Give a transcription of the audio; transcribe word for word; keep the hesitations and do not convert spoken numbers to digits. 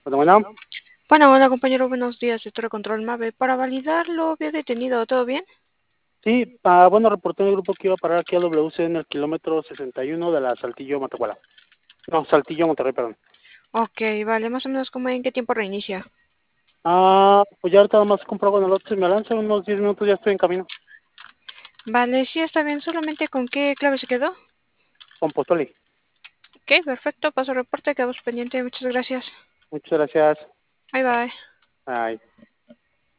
Bueno, bueno. Bueno, hola compañero, buenos días. Esto era Control Mave. Para validarlo, había detenido, ¿todo bien? Sí, ah, bueno, reporté en el grupo que iba a parar aquí a W C en el kilómetro sesenta y uno de la Saltillo Matehuala. No, Saltillo Monterrey, perdón. Ok, vale, más o menos como en qué tiempo reinicia. Ah, pues ya ahorita nada más compro con el otro y me lanza unos diez minutos, ya estoy en camino. Vale, sí, está bien. ¿Solamente con qué clave se quedó? Con Postoli. Ok, perfecto. Paso reporte, quedamos pendiente. Muchas gracias. Muchas gracias. Bye bye. Bye.